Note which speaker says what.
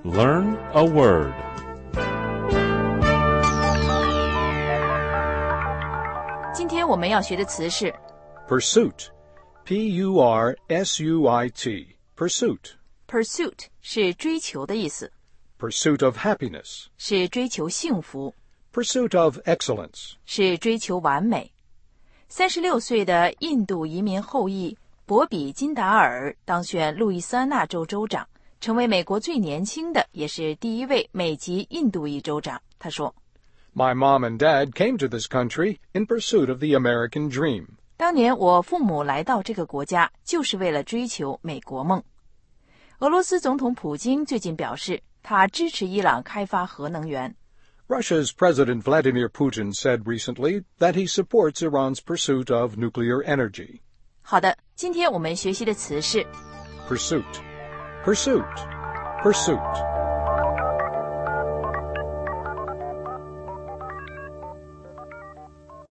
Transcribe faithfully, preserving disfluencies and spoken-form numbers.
Speaker 1: Learn a word.
Speaker 2: 今天我们要学的词是
Speaker 3: Pursuit. P U R S U I T. Pursuit.
Speaker 2: Pursuit 是追求的意思，
Speaker 3: Pursuit of happiness.
Speaker 2: 是追求幸福，
Speaker 3: Pursuit of excellence.
Speaker 2: 是追求完美。三十六岁的印度移民后裔博比金达尔当选路易斯安那州州长，成为美国最年轻的也是第一位美籍印度裔州长。他说
Speaker 3: My mom and dad came to this country in pursuit of the American dream.
Speaker 2: 当年我父母来到这个国家就是为了追求美国梦。俄罗斯总统普京最近表示，他支持伊朗开发核能源。
Speaker 3: Russia's President Vladimir Putin said recently that he supports Iran's pursuit of nuclear energy.
Speaker 2: 好的，今天我们学习的词是
Speaker 3: Pursuit. Pursuit. Pursuit.